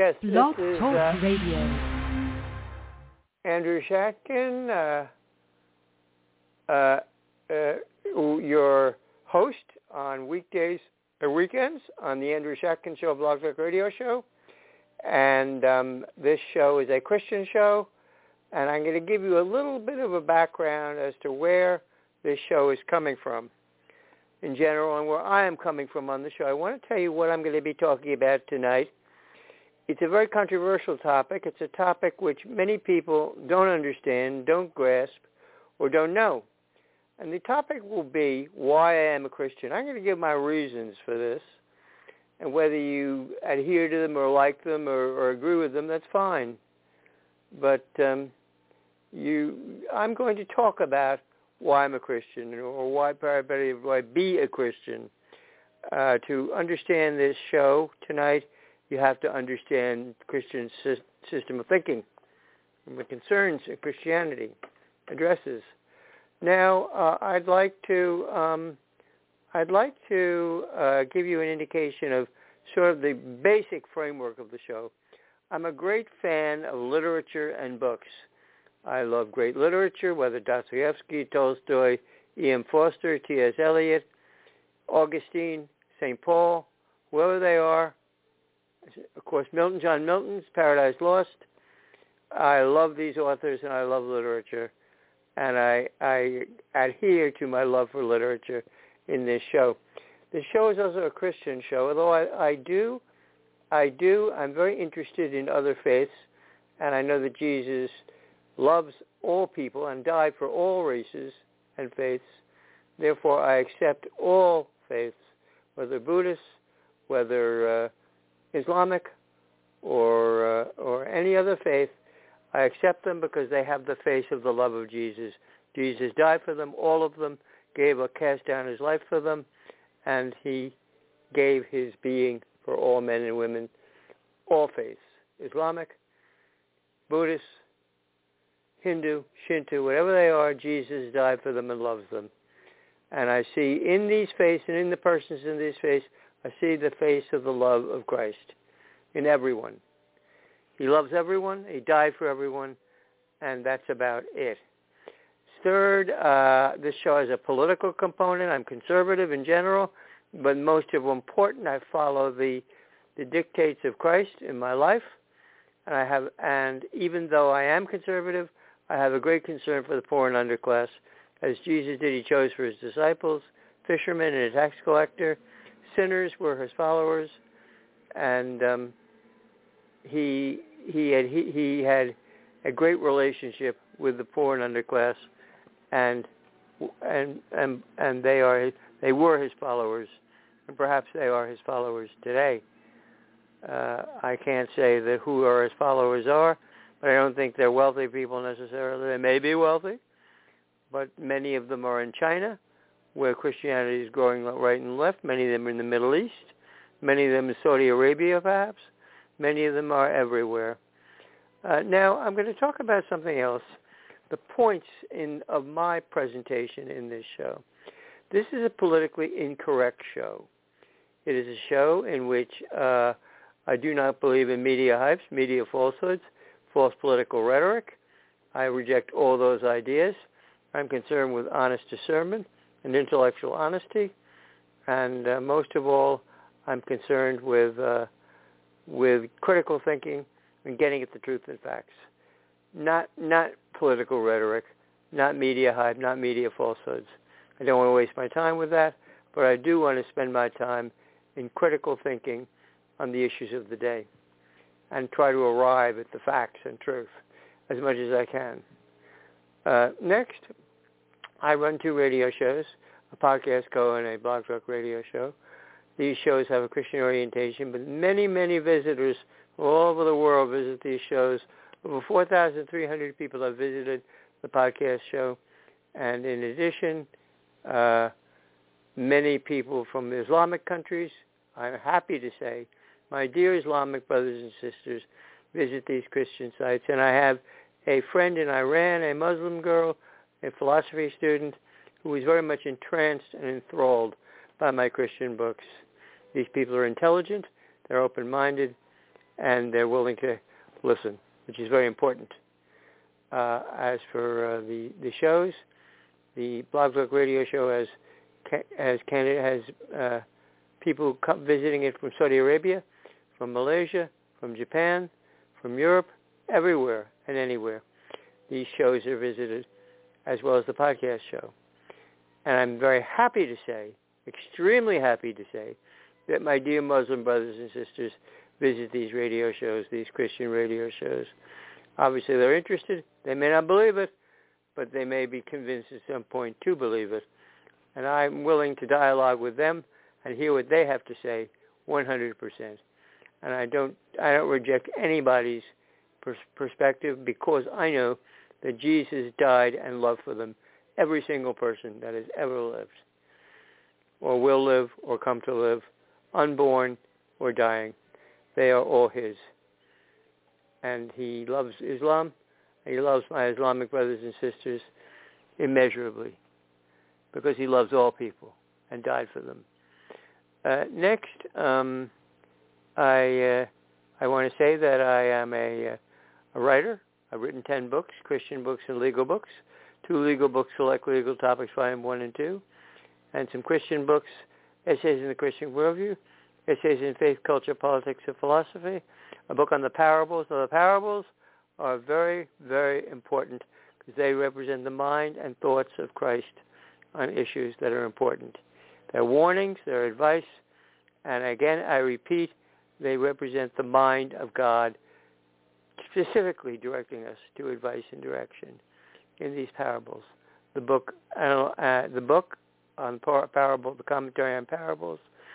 Yes, Blog this is Talk Radio. Andrew Shatkin, your host on weekdays or weekends on the Andrew Shatkin Show, Blog Talk Radio Show. And this show is a Christian show, and I'm going to give you a little bit of a background as to where this show is coming from in general and where I am coming from on the show. I want to tell you what I'm going to be talking about tonight. It's a very controversial topic. It's a topic which many people don't understand, don't grasp, or don't know. And the topic will be why I am a Christian. I'm going to give my reasons for this. And whether you adhere to them or like them or agree with them, that's fine. But I'm going to talk about why I'm a Christian or why be a Christian. To understand this show tonight, you have to understand Christian system of thinking and the concerns that Christianity addresses. Now, I'd like to give you an indication of sort of the basic framework of the show. I'm a great fan of literature and books. I love great literature, whether Dostoevsky, Tolstoy, E.M. Forster, T.S. Eliot, Augustine, St. Paul, whoever they are. Of course, John Milton's Paradise Lost. I love these authors and I love literature. And I adhere to my love for literature in this show. The show is also a Christian show, although I'm very interested in other faiths, and I know that Jesus loves all people and died for all races and faiths. Therefore, I accept all faiths, whether Buddhist, whether Islamic, or any other faith. I accept them because they have the face of the love of Jesus. Jesus died for them, all of them, cast down his life for them, and he gave his being for all men and women, all faiths, Islamic, Buddhist, Hindu, Shinto, whatever they are, Jesus died for them and loves them. And I see in these faiths and in the persons in these faiths, I see the face of the love of Christ in everyone. He loves everyone, he died for everyone, and that's about it. Third, this show has a political component. I'm conservative in general, but most important, I follow the dictates of Christ in my life. And even though I am conservative, I have a great concern for the poor and underclass. As Jesus did, he chose for his disciples, fishermen and a tax collector. Sinners were his followers, and he had a great relationship with the poor and underclass, and they were his followers, and perhaps they are his followers today. I can't say that who are his followers are, but I don't think they're wealthy people necessarily. They may be wealthy, but many of them are in China, where Christianity is growing right and left. Many of them are in the Middle East. Many of them in Saudi Arabia, perhaps. Many of them are everywhere. Now, I'm going to talk about something else, the points of my presentation in this show. This is a politically incorrect show. It is a show in which I do not believe in media hypes, media falsehoods, false political rhetoric. I reject all those ideas. I'm concerned with honest discernment and intellectual honesty. And most of all, I'm concerned with critical thinking and getting at the truth and facts. Not political rhetoric, not media hype, not media falsehoods. I don't want to waste my time with that, but I do want to spend my time in critical thinking on the issues of the day and try to arrive at the facts and truth as much as I can. Next, I run 2 radio shows, a podcast show and a Blog Talk Radio show. These shows have a Christian orientation, but many, many visitors all over the world visit these shows. Over 4,300 people have visited the podcast show. And in addition, many people from Islamic countries, I'm happy to say, my dear Islamic brothers and sisters, visit these Christian sites. And I have a friend in Iran, a Muslim girl, a philosophy student, who is very much entranced and enthralled by my Christian books. These people are intelligent, they're open-minded, and they're willing to listen, which is very important. As for the shows, the Blog Talk Radio show has people visiting it from Saudi Arabia, from Malaysia, from Japan, from Europe, everywhere and anywhere. These shows are visited, as well as the podcast show. And I'm very happy to say, extremely happy to say, that my dear Muslim brothers and sisters visit these radio shows, these Christian radio shows. Obviously, they're interested. They may not believe it, but they may be convinced at some point to believe it. And I'm willing to dialogue with them and hear what they have to say 100%. And I don't reject anybody's perspective, because I know that Jesus died and loved for them, every single person that has ever lived, or will live, or come to live, unborn or dying. They are all his. And he loves Islam, and he loves my Islamic brothers and sisters immeasurably, because he loves all people and died for them. Next, I want to say that I am a writer. I've written 10 books, Christian books and legal books, 2 legal books, Select Legal Topics, Volume 1 and 2, and some Christian books, Essays in the Christian Worldview, Essays in Faith, Culture, Politics, and Philosophy, a book on the parables. Now, the parables are very, very important, because they represent the mind and thoughts of Christ on issues that are important. They're warnings, they're advice, and again, I repeat, they represent the mind of God, specifically directing us to advice and direction in these parables. The book on parable, the commentary on parables,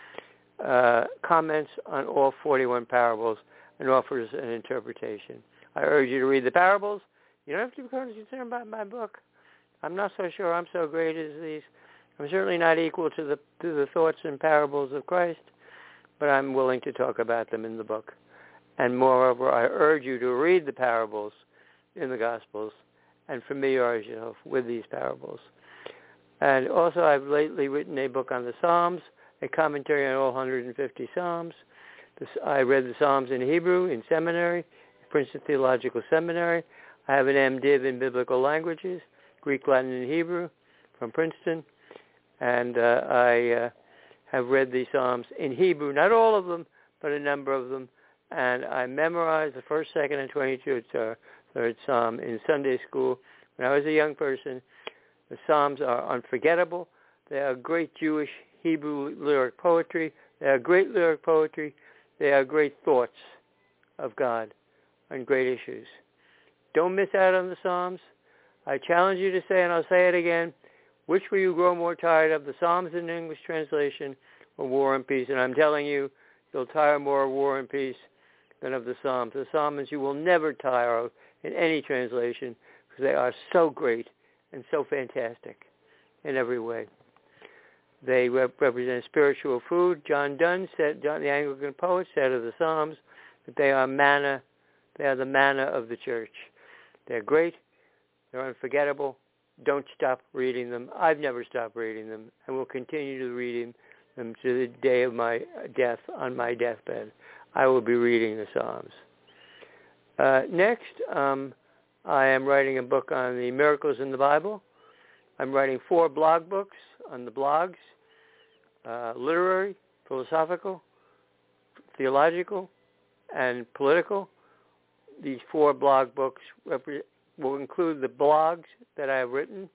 comments on all 41 parables and offers an interpretation. I urge you to read the parables. You don't have to be concerned about my book. I'm not so sure I'm so great as these. I'm certainly not equal to the thoughts and parables of Christ, but I'm willing to talk about them in the book. And moreover, I urge you to read the parables in the Gospels and familiarize yourself with these parables. And also, I've lately written a book on the Psalms, a commentary on all 150 Psalms. I read the Psalms in Hebrew in seminary, Princeton Theological Seminary. I have an MDiv in Biblical Languages, Greek, Latin, and Hebrew from Princeton. And I have read the Psalms in Hebrew, not all of them, but a number of them. And I memorized the first, second, and 22rd Psalm in Sunday school when I was a young person. The Psalms are unforgettable. They are great Jewish Hebrew lyric poetry. They are great lyric poetry. They are great thoughts of God on great issues. Don't miss out on the Psalms. I challenge you to say, and I'll say it again, which will you grow more tired of, the Psalms in English translation or War and Peace? And I'm telling you, you'll tire more of War and Peace than of the Psalms. The Psalms you will never tire of in any translation, because they are so great and so fantastic in every way. They represent spiritual food. John Donne said, the Anglican poet said of the Psalms, that they are manna. They are the manna of the church. They're great. They're unforgettable. Don't stop reading them. I've never stopped reading them, and will continue to read them to the day of my death, on my deathbed. I will be reading the Psalms. Next, I am writing a book on the miracles in the Bible. I'm writing 4 blog books on the blogs, literary, philosophical, theological, and political. These 4 blog books will include the blogs that I have written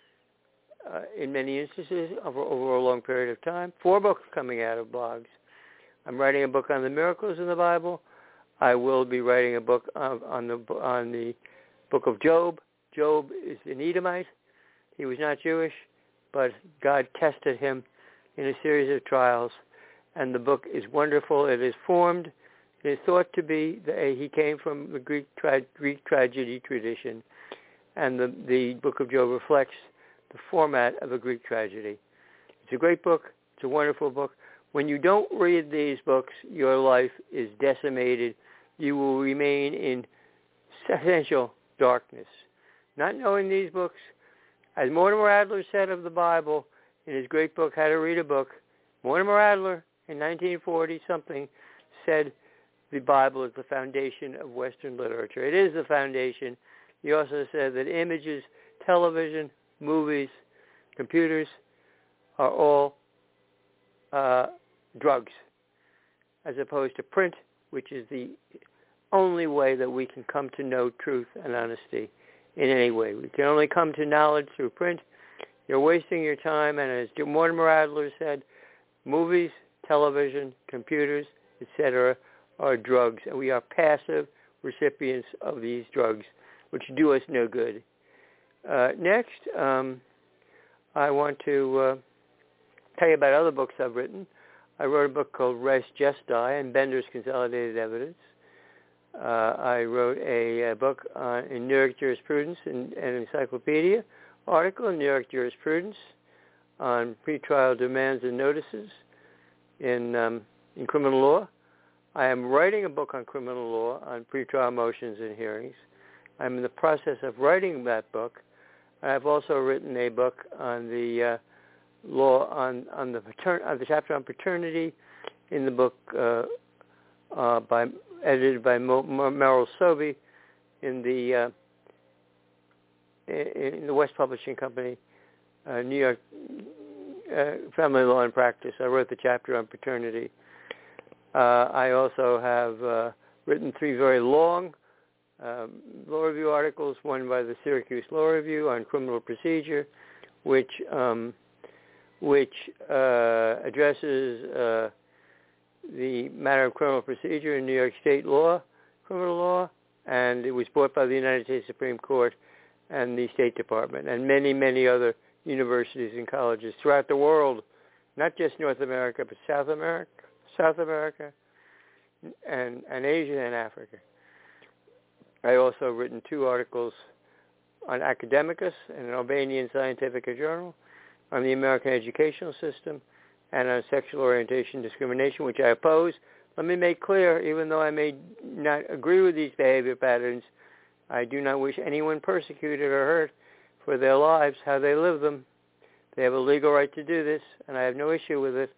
in many instances over a long period of time. 4 books coming out of blogs. I'm writing a book on the miracles in the Bible. I will be writing a book on the book of Job. Job is an Edomite. He was not Jewish, but God tested him in a series of trials, and the book is wonderful. It is formed. It is thought to be he came from the Greek tragedy tradition, and the book of Job reflects the format of a Greek tragedy. It's a great book. It's a wonderful book. When you don't read these books, your life is decimated. You will remain in essential darkness. Not knowing these books, as Mortimer Adler said of the Bible in his great book, How to Read a Book, Mortimer Adler in 1940-something said, the Bible is the foundation of Western literature. It is the foundation. He also said that images, television, movies, computers are all drugs, as opposed to print, which is the only way that we can come to know truth and honesty in any way. We can only come to knowledge through print. You're wasting your time, and as Mortimer Adler said, movies, television, computers, etc., are drugs, and we are passive recipients of these drugs, which do us no good. Next, I want to tell you about other books I've written. I wrote a book called Res Gestae and Bender's Consolidated Evidence. I wrote a book in New York Jurisprudence and an encyclopedia article in New York Jurisprudence on pretrial demands and notices in criminal law. I am writing a book on criminal law, on pretrial motions and hearings. I'm in the process of writing that book. I've also written a book on the law on the chapter on paternity in the book edited by Merrill Sobey in the West Publishing Company, New York Family Law and Practice. I wrote the chapter on paternity. I also have written 3 very long law review articles, one by the Syracuse Law Review on criminal procedure, which addresses the matter of criminal procedure in New York State law, criminal law, and it was brought by the United States Supreme Court and the State Department and many, many other universities and colleges throughout the world, not just North America, but South America, and Asia and Africa. I also written 2 articles on Academicus, an Albanian scientific journal, on the American educational system, and on sexual orientation discrimination, which I oppose. Let me make clear, even though I may not agree with these behavior patterns, I do not wish anyone persecuted or hurt for their lives, how they live them. They have a legal right to do this, and I have no issue with it.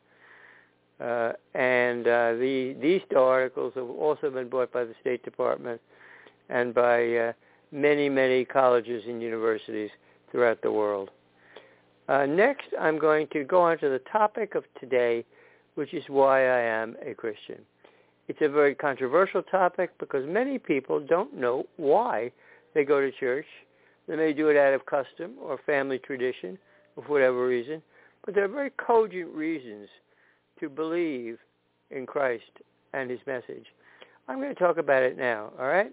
These 2 articles have also been bought by the State Department and by many, many colleges and universities throughout the world. Next, I'm going to go on to the topic of today, which is why I am a Christian. It's a very controversial topic because many people don't know why they go to church. They may do it out of custom or family tradition or for whatever reason, but there are very cogent reasons to believe in Christ and his message. I'm going to talk about it now, all right?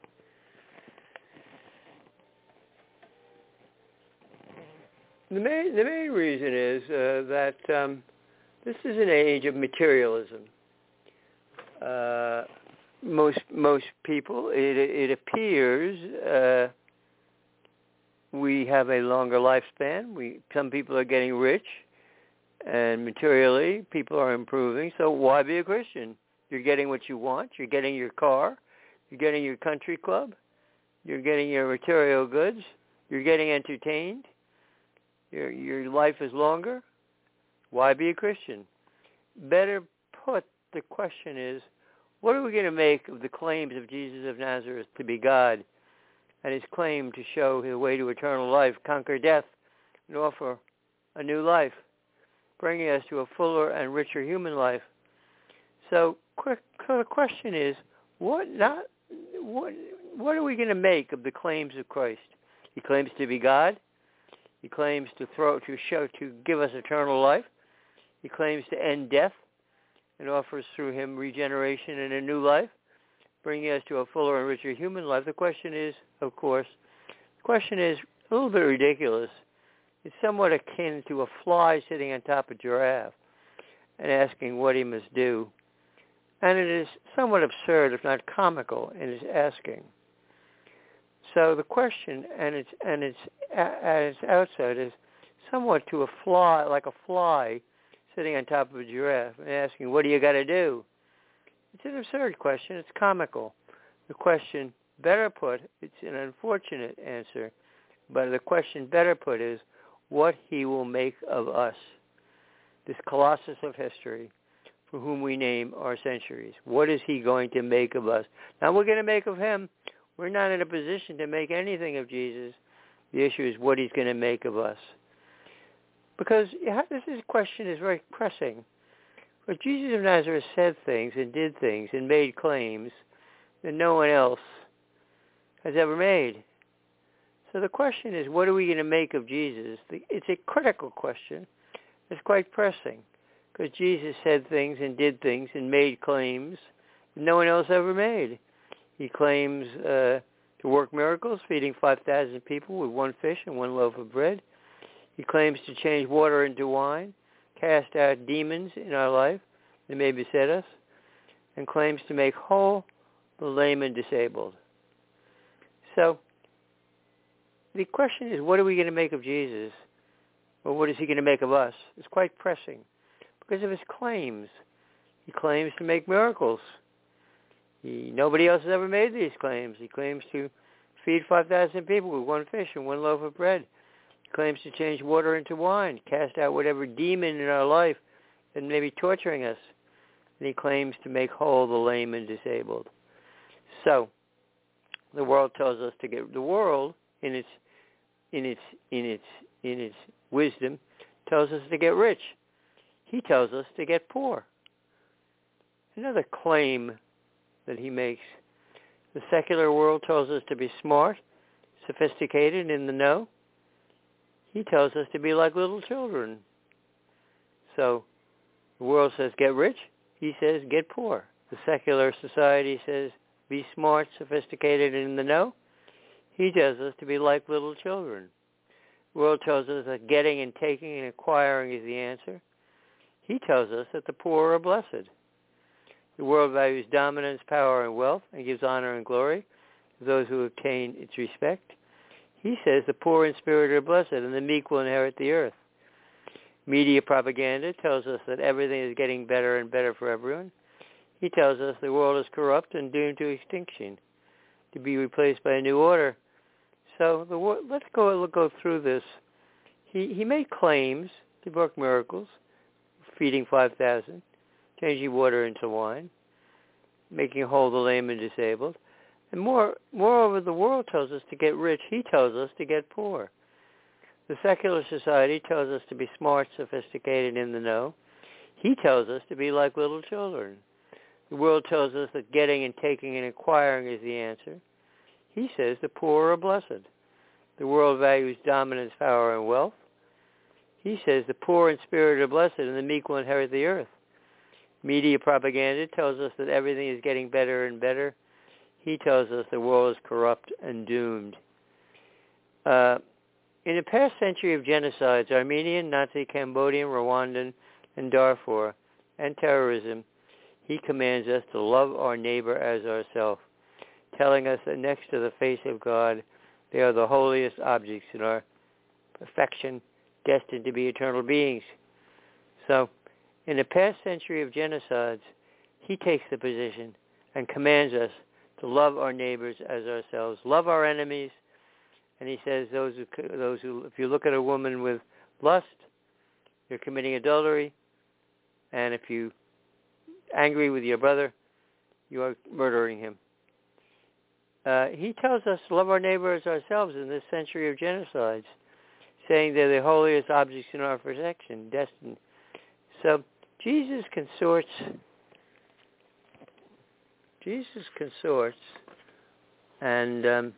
The main reason is that this is an age of materialism. Most people, it appears, we have a longer lifespan. Some people are getting rich, and materially, people are improving. So why be a Christian? You're getting what you want. You're getting your car. You're getting your country club. You're getting your material goods. You're getting entertained. Your life is longer. Why be a Christian? Better put, the question is, what are we going to make of the claims of Jesus of Nazareth to be God and his claim to show his way to eternal life, conquer death, and offer a new life, bringing us to a fuller and richer human life? So the question is, what are we going to make of the claims of Christ? He claims to be God. He claims to give us eternal life. He claims to end death and offers through him regeneration and a new life, bringing us to a fuller and richer human life. The question is, of course, a little bit ridiculous. It's somewhat akin to a fly sitting on top of a giraffe and asking what he must do. And it is somewhat absurd, if not comical, in its asking. So the question, at its outset, is somewhat to a fly, like a fly sitting on top of a giraffe and asking, what do you got to do? It's an absurd question. It's comical. The question, better put, it's an unfortunate answer, but the question better put is what he will make of us, this colossus of history, for whom we name our centuries. What is he going to make of us? Now we're going to make of him. We're not in a position to make anything of Jesus. The issue is what he's going to make of us. Because this question is very pressing. But Jesus of Nazareth said things and did things and made claims that no one else has ever made. So the question is, what are we going to make of Jesus? It's a critical question. It's quite pressing because Jesus said things and did things and made claims that no one else ever made. He claims to work miracles, feeding 5,000 people with 1 fish and 1 loaf of bread. He claims to change water into wine, cast out demons in our life that may beset us, and claims to make whole the lame and disabled. So the question is, what are we going to make of Jesus? Or what is he going to make of us? It's quite pressing because of his claims. He claims to make miracles. Nobody else has ever made these claims. He claims to feed 5,000 people with 1 fish and 1 loaf of bread. He claims to change water into wine, cast out whatever demon in our life that may be torturing us. And he claims to make whole the lame and disabled. So the world tells us to get the world in its wisdom tells us to get rich. He tells us to get poor. Another claim that he makes. The secular world tells us to be smart, sophisticated, in the know. He tells us to be like little children. So the world says get rich. He says get poor. The secular society says be smart, sophisticated, and in the know. He tells us to be like little children. The world tells us that getting and taking and acquiring is the answer. He tells us that the poor are blessed. The world values dominance, power, and wealth and gives honor and glory to those who obtain its respect. He says the poor in spirit are blessed and the meek will inherit the earth. Media propaganda tells us that everything is getting better and better for everyone. He tells us the world is corrupt and doomed to extinction, to be replaced by a new order. So let's go through this. He made claims to work miracles, feeding 5,000, changing water into wine, making whole the lame and disabled. And moreover, the world tells us to get rich. He tells us to get poor. The secular society tells us to be smart, sophisticated, in the know. He tells us to be like little children. The world tells us that getting and taking and acquiring is the answer. He says the poor are blessed. The world values dominance, power, and wealth. He says the poor in spirit are blessed and the meek will inherit the earth. Media propaganda tells us that everything is getting better and better. He tells us the world is corrupt and doomed. In the past century of genocides, Armenian, Nazi, Cambodian, Rwandan, and Darfur, and terrorism, he commands us to love our neighbor as ourselves, telling us that next to the face of God, they are the holiest objects in our perfection, destined to be eternal beings. So, in the past century of genocides, he takes the position and commands us to love our neighbors as ourselves, love our enemies, and he says those who, if you look at a woman with lust, you're committing adultery, and if you're angry with your brother, you are murdering him. He tells us to love our neighbor as ourselves in this century of genocides, saying they're the holiest objects in our perfection, destined. So Jesus consorts and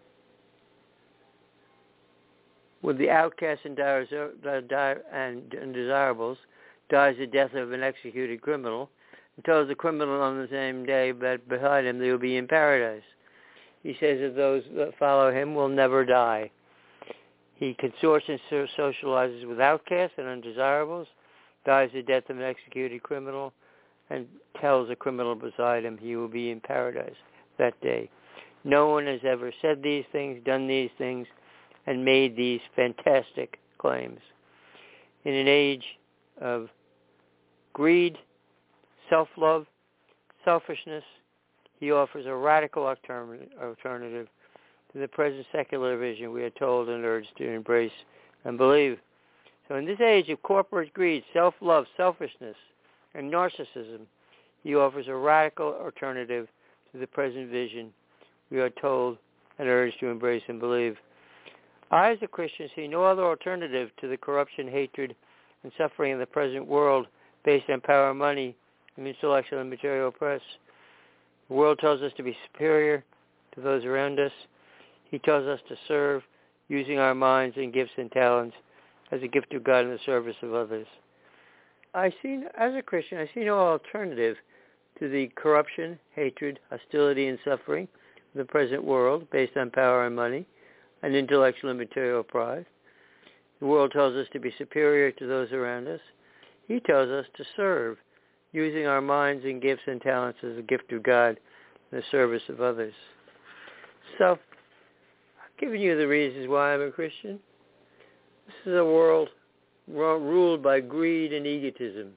with the outcasts and undesirables, dies the death of an executed criminal, and tells the criminal on the same day that behind him they will be in paradise. He says that those that follow him will never die. He consorts and socializes with outcasts and undesirables, dies the death of an executed criminal, and tells the criminal beside him he will be in paradise that day. No one has ever said these things, done these things, and made these fantastic claims. In an age of greed, self-love, selfishness, he offers a radical alternative to the present secular vision we are told and urged to embrace and believe. So in this age of corporate greed, self-love, selfishness, and narcissism. He offers a radical alternative to the present vision we are told and urged to embrace and believe. I, as a Christian, see no other alternative to the corruption, hatred, and suffering in the present world based on power, money, and intellectual and material press. The world tells us to be superior to those around us. He tells us to serve using our minds and gifts and talents as a gift of God in the service of others. As a Christian, I see no alternative to the corruption, hatred, hostility, and suffering of the present world based on power and money and intellectual and material pride. The world tells us to be superior to those around us. He tells us to serve using our minds and gifts and talents as a gift of God in the service of others. So, I've given you the reasons why I'm a Christian. This is a world ruled by greed and egotism.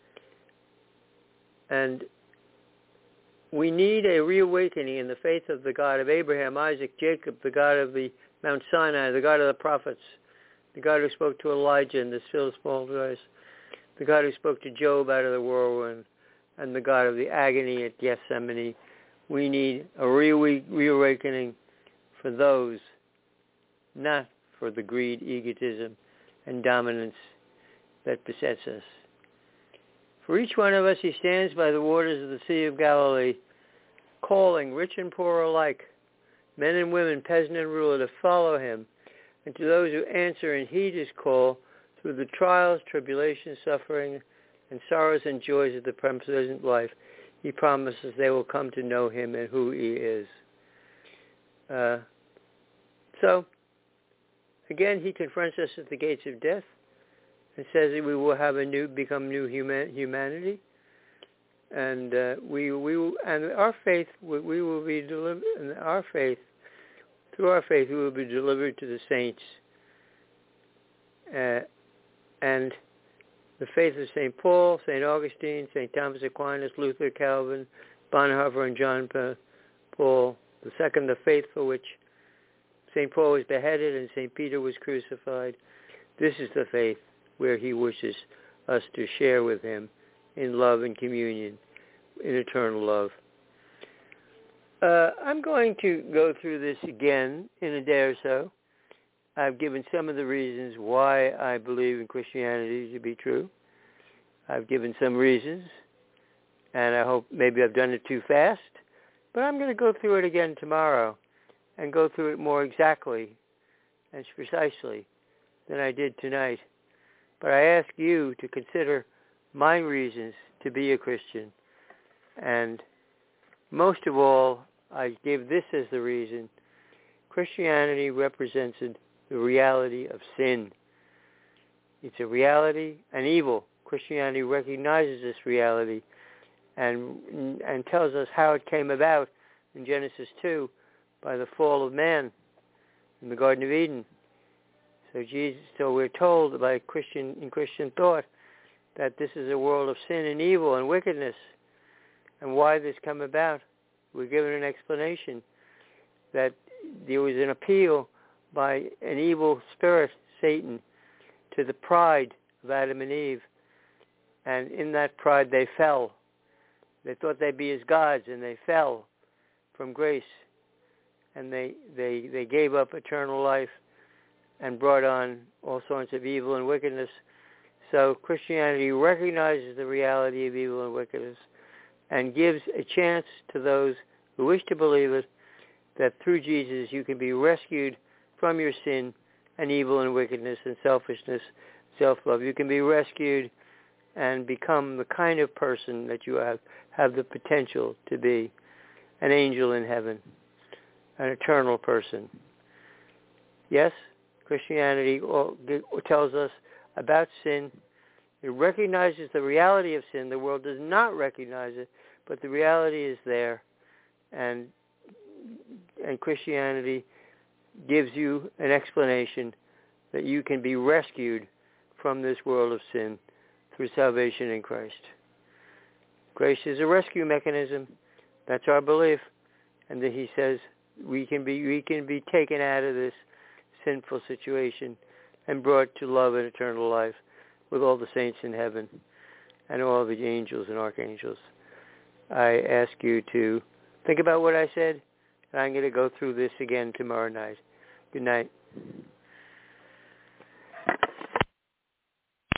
And we need a reawakening in the faith of the God of Abraham, Isaac, Jacob, the God of the Mount Sinai, the God of the prophets, the God who spoke to Elijah in the still small voice, the God who spoke to Job out of the whirlwind, and the God of the agony at Gethsemane. We need a reawakening for those, not for the greed, egotism, and dominance that besets us. For each one of us, he stands by the waters of the Sea of Galilee, calling rich and poor alike, men and women, peasant and ruler, to follow him. And to those who answer and heed his call through the trials, tribulations, suffering, and sorrows and joys of the present life, he promises they will come to know him and who he is. So, again, he confronts us at the gates of death and says that we will have become new humanity, and our faith, we will be delivered. And through our faith, we will be delivered to the saints, and the faith of St. Paul, St. Augustine, St. Thomas Aquinas, Luther, Calvin, Bonhoeffer, and John Paul II, the faith for which St. Paul was beheaded and St. Peter was crucified. This is the faith where he wishes us to share with him in love and communion, in eternal love. I'm going to go through this again in a day or so. I've given some of the reasons why I believe in Christianity to be true. I've given some reasons, and I hope maybe I've done it too fast, but I'm going to go through it again tomorrow and go through it more exactly and precisely than I did tonight. But I ask you to consider my reasons to be a Christian. And most of all, I give this as the reason. Christianity represented the reality of sin. It's a reality and evil. Christianity recognizes this reality and tells us how it came about in Genesis 2 by the fall of man in the Garden of Eden. So we're told by Christian thought that this is a world of sin and evil and wickedness. And why this come about? We're given an explanation that there was an appeal by an evil spirit, Satan, to the pride of Adam and Eve. And in that pride they fell. They thought they'd be as gods, and they fell from grace. And they gave up eternal life and brought on all sorts of evil and wickedness. So Christianity recognizes the reality of evil and wickedness and gives a chance to those who wish to believe it that through Jesus you can be rescued from your sin and evil and wickedness and selfishness, self-love. You can be rescued and become the kind of person that you have the potential to be, an angel in heaven, an eternal person. Yes, Christianity tells us about sin. It recognizes the reality of sin. The world does not recognize it, but the reality is there. And Christianity gives you an explanation that you can be rescued from this world of sin through salvation in Christ. Grace is a rescue mechanism. That's our belief. And that he says we can be taken out of this sinful situation and brought to love and eternal life with all the saints in heaven. and all the angels and archangels. I ask you to think about what I said, and I'm going to go through this again tomorrow night. Good night.